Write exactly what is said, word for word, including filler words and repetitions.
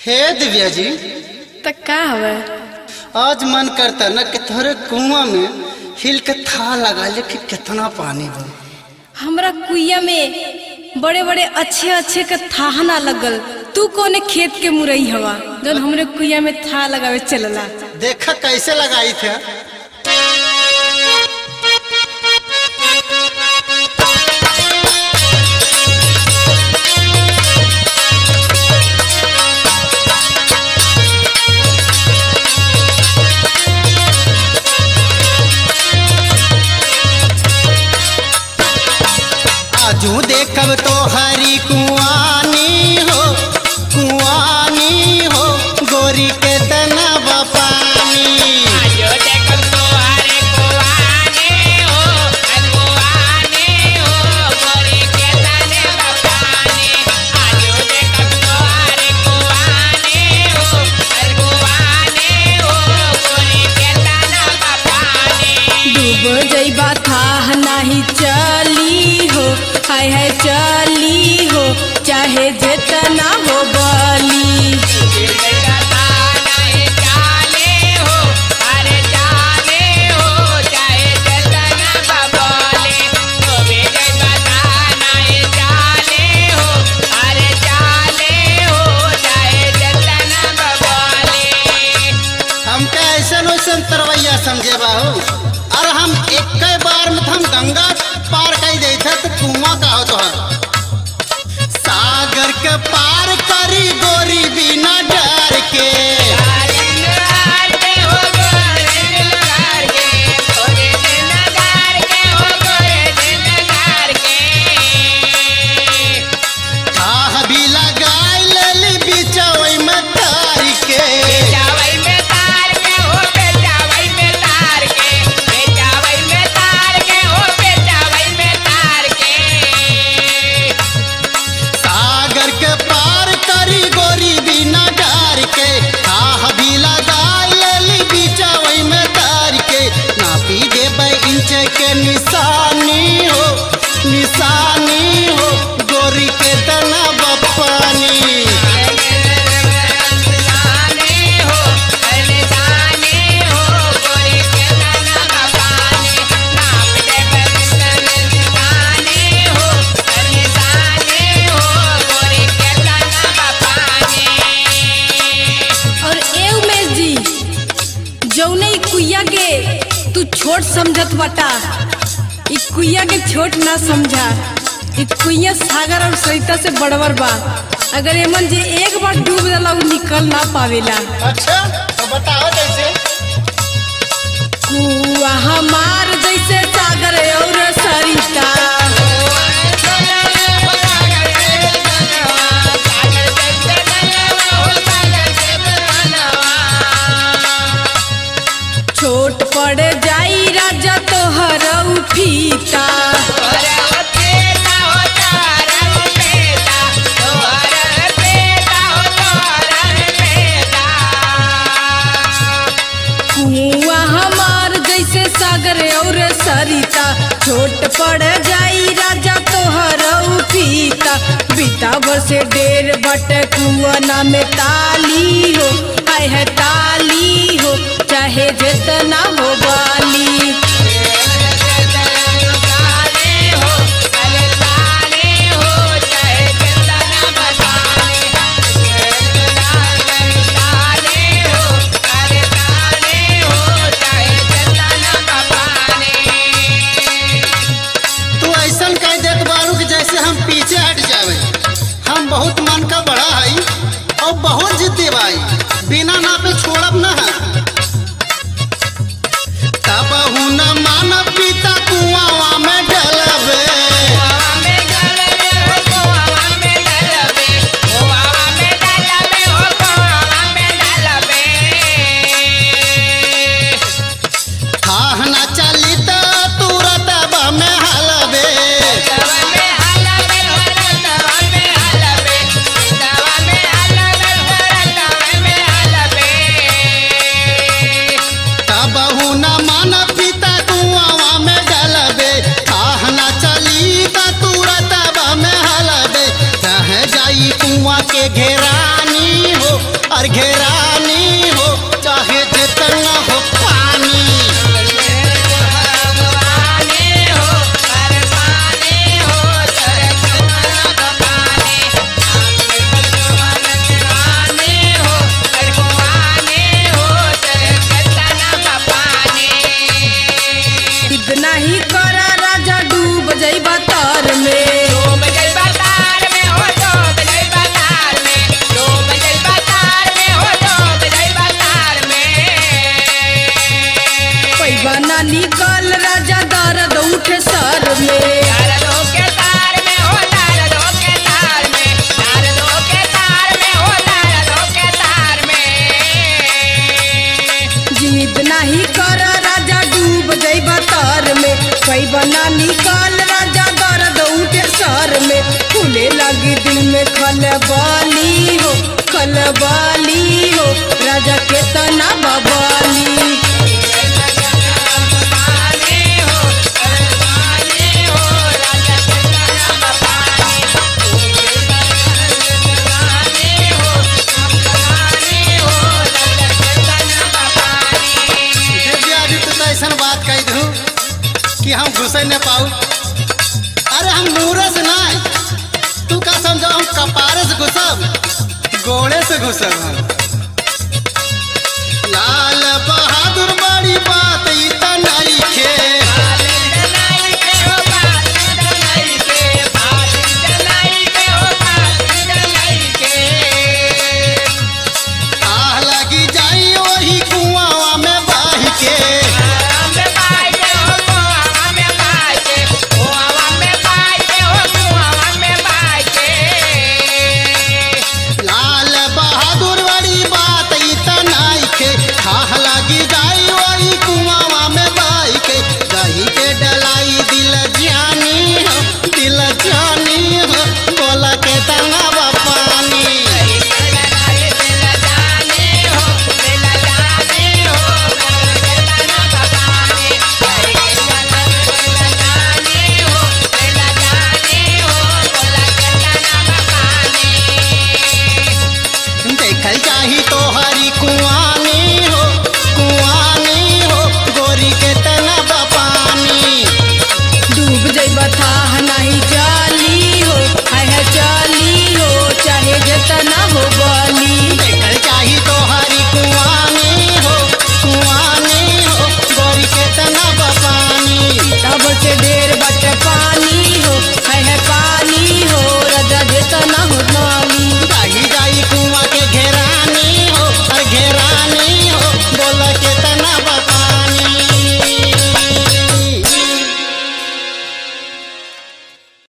हे दिव्या जी, तो का हवे? आज मन करता न कि थोड़े कुआं में हिल के था लगा ले कि कितना पानी बन। हमरा कुइया में बड़े बड़े अच्छे अच्छे का थाह ना लगल। तू कोने खेत के मुरई हवा जब हमरे कुइया में था लगावे चलला। देखा कैसे लगाई थे। आजू देखब तो हरी कुआनी हो, कुआनी हो गोरी के तनवा पानी। आजो देखब तो हरी कुआनी हो, कुआनी हो गोरी के तनवा पानी। आजो देखब तो हरी कुआनी हो, कुआनी हो गोरी के तनवा पानी। डूब जइबा थाह नाही चली हो, हाय हाय चली हो, चाहे जितना हो बली। हमके ऐसा वैसन तरवैया समझे बाहू। और हम एक बार में हम गंगा पार कर दे थे तो कुआं का हो तो सागर के पार करी गोरी बिना डर के। आह भी लगाई लेली बिचवई में तार के। सागर के पार करी गोरी बिना डर के। आह भी लगाई लेली बिचवई में तार के। नापी देबै इंच के निशानी हो, निशानी हो गोरी के तनवा पानी। और ए उमेश जी, जौने ई कुइया के तू छोट समझत बाटा, ई कुइया के छोट ना समझा। ई कुइया सागर और सरिता से बड़वर बा। अगर एमन जी एक बार डूब जाला उ निकल ना पावेला। अच्छा तो बताओ कैसे। कुआ हमार जैसे सागर और सरिता, छोट पड़ जाई राजा तोहर फीता। कुआ हमार जैसे सागर और सरिता, छोट पड़ जाई राजा तोहर फीता। बीता से डेर बट कुआ में ताली हो, आय है ताली हो, चाहे जितना हो बाली। तू ऐसा कह देत बारू कि जैसे हम पीछे हट जावे। हम बहुत मन का बड़ा है और बहुत जिद्दी भाई, बिना ना पे छोड़ब ना है। और घेरानी हो चाहे जितना हो पानी। इतना ही करा राजा डूब जइबा तार में। पैबा ना निकल राजा दर्द उठे सर में। जिद नाही कर राजा डूब जइबा तार में। पैबा ना निकल राजा दर्द उठे सर में। फूले लगी दिल में खलबाली हो खलबाली हो राजा के तना बबाली। ऐसा बात कह दू कि हम घुसे न पाऊ। अरे हम मुँह से ना, तू का समझो हम कपारे से घुसब गोड़े से घुसब हम। लाल बहादुर बड़ी बात ई त नइखे। आह लगी जाई वही कुआं में बह के। देखल चाही तो